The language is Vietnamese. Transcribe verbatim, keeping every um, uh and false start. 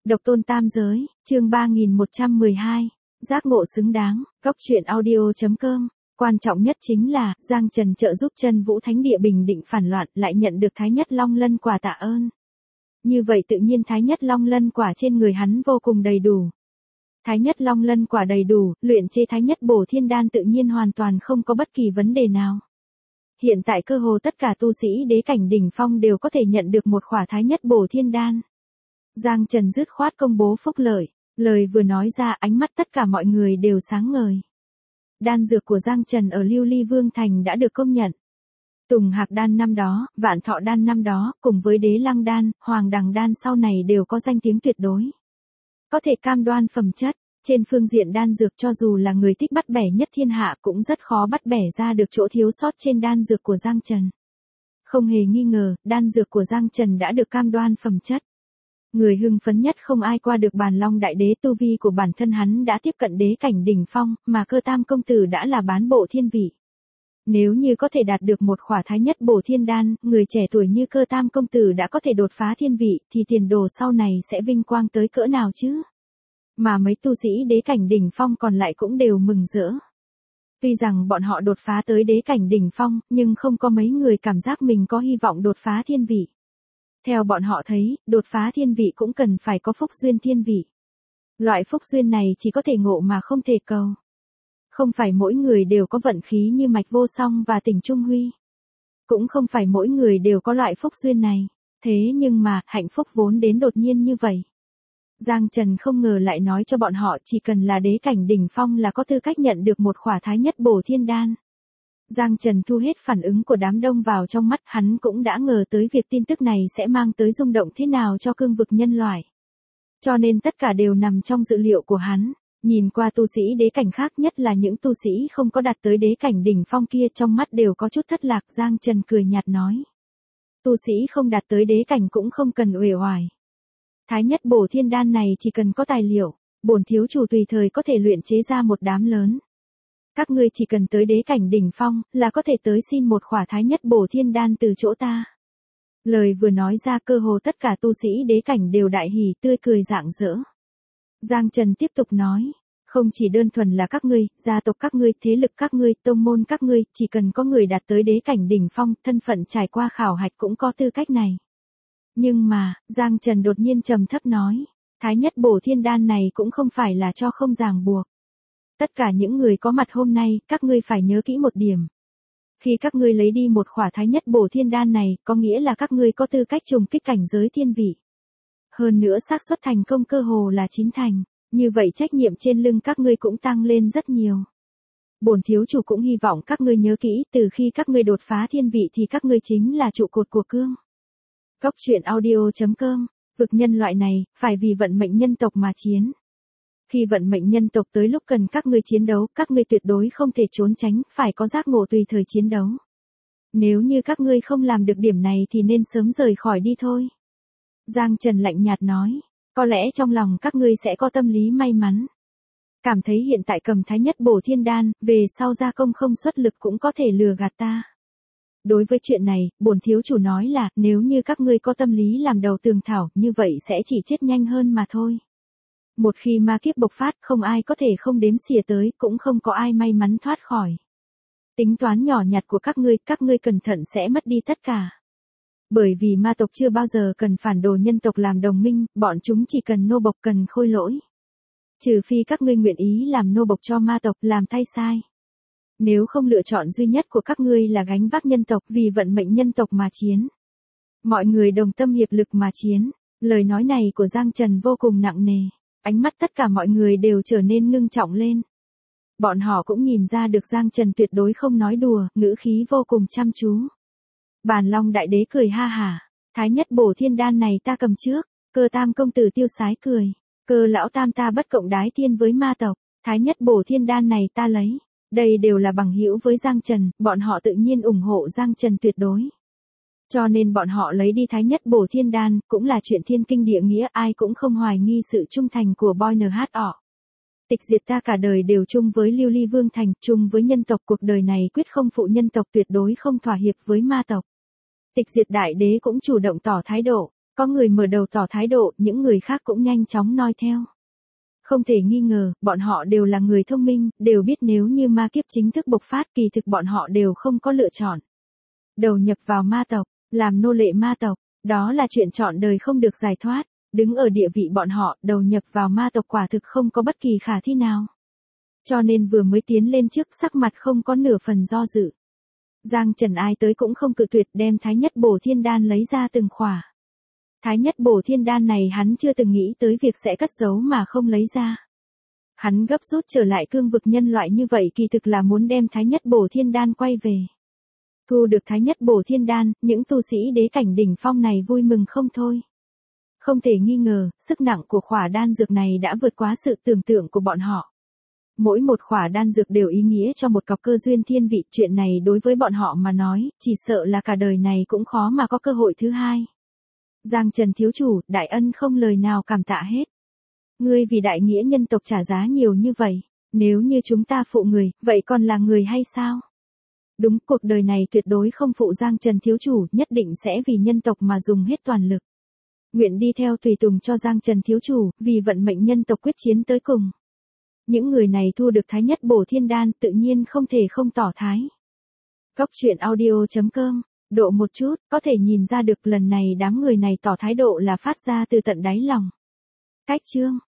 Độc tôn tam giới, chương ba nghìn một trăm mười hai, giác ngộ xứng đáng, góc truyện audio.com. Quan trọng nhất chính là, Giang Trần trợ giúp Chân Vũ Thánh Địa bình định phản loạn, lại nhận được Thái Nhất Long Lân quả tạ ơn. Như vậy tự nhiên Thái Nhất Long Lân quả trên người hắn vô cùng đầy đủ. Thái Nhất Long Lân quả đầy đủ, luyện chế Thái Nhất Bổ Thiên Đan tự nhiên hoàn toàn không có bất kỳ vấn đề nào. Hiện tại cơ hồ tất cả tu sĩ đế cảnh đỉnh phong đều có thể nhận được một khỏa Thái Nhất Bổ Thiên Đan. Giang Trần dứt khoát công bố phúc lợi, lời vừa nói ra ánh mắt tất cả mọi người đều sáng ngời. Đan dược của Giang Trần ở Lưu Ly Vương Thành đã được công nhận. Tùng Hạc Đan năm đó, Vạn Thọ Đan năm đó, cùng với Đế Lăng Đan, Hoàng Đằng Đan sau này đều có danh tiếng tuyệt đối. Có thể cam đoan phẩm chất, trên phương diện đan dược cho dù là người thích bắt bẻ nhất thiên hạ cũng rất khó bắt bẻ ra được chỗ thiếu sót trên đan dược của Giang Trần. Không hề nghi ngờ, đan dược của Giang Trần đã được cam đoan phẩm chất. Người hưng phấn nhất không ai qua được Bàn Long Đại Đế, tu vi của bản thân hắn đã tiếp cận đế cảnh đỉnh phong, mà Cơ Tam công tử đã là bán bộ thiên vị. Nếu như có thể đạt được một khỏa Thái Nhất Bổ Thiên Đan, người trẻ tuổi như Cơ Tam công tử đã có thể đột phá thiên vị, thì tiền đồ sau này sẽ vinh quang tới cỡ nào chứ? Mà mấy tu sĩ đế cảnh đỉnh phong còn lại cũng đều mừng rỡ. Tuy rằng bọn họ đột phá tới đế cảnh đỉnh phong, nhưng không có mấy người cảm giác mình có hy vọng đột phá thiên vị. Theo bọn họ thấy, đột phá thiên vị cũng cần phải có phúc duyên thiên vị. Loại phúc duyên này chỉ có thể ngộ mà không thể cầu. Không phải mỗi người đều có vận khí như Mạch Vô Song và Tỉnh Trung Huy. Cũng không phải mỗi người đều có loại phúc duyên này. Thế nhưng mà, hạnh phúc vốn đến đột nhiên như vậy. Giang Trần không ngờ lại nói cho bọn họ chỉ cần là đế cảnh đỉnh phong là có tư cách nhận được một khỏa Thái Nhất Bổ Thiên Đan. Giang Trần thu hết phản ứng của đám đông vào trong mắt, hắn cũng đã ngờ tới việc tin tức này sẽ mang tới rung động thế nào cho cương vực nhân loại. Cho nên tất cả đều nằm trong dự liệu của hắn. Nhìn qua tu sĩ đế cảnh khác, nhất là những tu sĩ không có đạt tới đế cảnh đỉnh phong kia, trong mắt đều có chút thất lạc. Giang Trần cười nhạt nói. Tu sĩ không đạt tới đế cảnh cũng không cần uể oải. Thái Nhất Bổ Thiên Đan này chỉ cần có tài liệu, bổn thiếu chủ tùy thời có thể luyện chế ra một đám lớn. Các ngươi chỉ cần tới đế cảnh đỉnh phong, là có thể tới xin một khỏa Thái Nhất Bổ Thiên Đan từ chỗ ta. Lời vừa nói ra cơ hồ tất cả tu sĩ đế cảnh đều đại hỉ tươi cười rạng rỡ. Giang Trần tiếp tục nói, không chỉ đơn thuần là các ngươi, gia tộc các ngươi, thế lực các ngươi, tông môn các ngươi, chỉ cần có người đạt tới đế cảnh đỉnh phong, thân phận trải qua khảo hạch cũng có tư cách này. Nhưng mà, Giang Trần đột nhiên trầm thấp nói, Thái Nhất Bổ Thiên Đan này cũng không phải là cho không ràng buộc. Tất cả những người có mặt hôm nay, các ngươi phải nhớ kỹ một điểm. Khi các ngươi lấy đi một khỏa Thái Nhất Bổ Thiên Đan này, có nghĩa là các ngươi có tư cách trùng kích cảnh giới thiên vị. Hơn nữa xác suất thành công cơ hồ là chín thành, như vậy trách nhiệm trên lưng các ngươi cũng tăng lên rất nhiều. Bổn thiếu chủ cũng hy vọng các ngươi nhớ kỹ, từ khi các ngươi đột phá thiên vị thì các ngươi chính là trụ cột của cương. Góc truyện audio.com, vực nhân loại này, phải vì vận mệnh nhân tộc mà chiến. Khi vận mệnh nhân tộc tới lúc cần các ngươi chiến đấu, các ngươi tuyệt đối không thể trốn tránh, phải có giác ngộ tùy thời chiến đấu. Nếu như các ngươi không làm được điểm này thì nên sớm rời khỏi đi thôi. Giang Trần lạnh nhạt nói, có lẽ trong lòng các ngươi sẽ có tâm lý may mắn. Cảm thấy hiện tại cầm Thái Nhất Bổ Thiên Đan, về sau gia công không xuất lực cũng có thể lừa gạt ta. Đối với chuyện này, bổn thiếu chủ nói là, nếu như các ngươi có tâm lý làm đầu tường thảo, như vậy sẽ chỉ chết nhanh hơn mà thôi. Một khi ma kiếp bộc phát, không ai có thể không đếm xỉa tới, cũng không có ai may mắn thoát khỏi. Tính toán nhỏ nhặt của các ngươi, các ngươi cẩn thận sẽ mất đi tất cả. Bởi vì ma tộc chưa bao giờ cần phản đồ nhân tộc làm đồng minh, bọn chúng chỉ cần nô bộc cần khôi lỗi. Trừ phi các ngươi nguyện ý làm nô bộc cho ma tộc, làm thay sai. Nếu không lựa chọn duy nhất của các ngươi là gánh vác nhân tộc vì vận mệnh nhân tộc mà chiến. Mọi người đồng tâm hiệp lực mà chiến. Lời nói này của Giang Trần vô cùng nặng nề. Ánh mắt tất cả mọi người đều trở nên ngưng trọng lên. Bọn họ cũng nhìn ra được Giang Trần tuyệt đối không nói đùa, ngữ khí vô cùng chăm chú. Bàn Long Đại Đế cười ha hả, Thái Nhất Bổ Thiên Đan này ta cầm trước. Cơ Tam công tử tiêu sái cười, Cơ lão tam ta bất cộng đái thiên với ma tộc, Thái Nhất Bổ Thiên Đan này ta lấy. Đây đều là bằng hữu với Giang Trần, bọn họ tự nhiên ủng hộ Giang Trần tuyệt đối. Cho nên bọn họ lấy đi Thái Nhất Bổ Thiên Đan, cũng là chuyện thiên kinh địa nghĩa, ai cũng không hoài nghi sự trung thành của Boy en hát o. Tịch diệt ta cả đời đều chung với Lưu Ly Vương Thành, chung với nhân tộc, cuộc đời này quyết không phụ nhân tộc, tuyệt đối không thỏa hiệp với ma tộc. Tịch diệt đại đế cũng chủ động tỏ thái độ, Có người mở đầu tỏ thái độ, những người khác cũng nhanh chóng noi theo. Không thể nghi ngờ, bọn họ đều là người thông minh, đều biết nếu như ma kiếp chính thức bộc phát kỳ thực bọn họ đều không có lựa chọn. Đầu nhập vào ma tộc, làm nô lệ ma tộc, đó là chuyện trọn đời không được giải thoát. Đứng ở địa vị bọn họ, đầu nhập vào ma tộc quả thực không có bất kỳ khả thi nào. Cho nên vừa mới tiến lên trước sắc mặt không có nửa phần do dự. Giang Trần ai tới cũng không cự tuyệt đem Thái Nhất Bổ Thiên Đan lấy ra từng khỏa. Thái Nhất Bổ Thiên Đan này hắn chưa từng nghĩ tới việc sẽ cất giấu mà không lấy ra. Hắn gấp rút trở lại cương vực nhân loại như vậy kỳ thực là muốn đem Thái Nhất Bổ Thiên Đan quay về. Thu được Thái Nhất Bổ Thiên Đan, những tu sĩ đế cảnh đỉnh phong này vui mừng không thôi. Không thể nghi ngờ, sức nặng của khỏa đan dược này đã vượt quá sự tưởng tượng của bọn họ. Mỗi một khỏa đan dược đều ý nghĩa cho một cọc cơ duyên thiên vị, chuyện này đối với bọn họ mà nói, chỉ sợ là cả đời này cũng khó mà có cơ hội thứ hai. Giang Trần thiếu chủ, đại ân không lời nào cảm tạ hết. Ngươi vì đại nghĩa nhân tộc trả giá nhiều như vậy, nếu như chúng ta phụ người, vậy còn là người hay sao? Đúng, cuộc đời này tuyệt đối không phụ Giang Trần thiếu chủ, nhất định sẽ vì nhân tộc mà dùng hết toàn lực. Nguyện đi theo tùy tùng cho Giang Trần thiếu chủ, vì vận mệnh nhân tộc quyết chiến tới cùng. Những người này thu được Thái Nhất Bổ Thiên Đan tự nhiên không thể không tỏ thái. Góc truyện audio chấm com, độ một chút, có thể nhìn ra được lần này đám người này tỏ thái độ là phát ra từ tận đáy lòng. Cách chương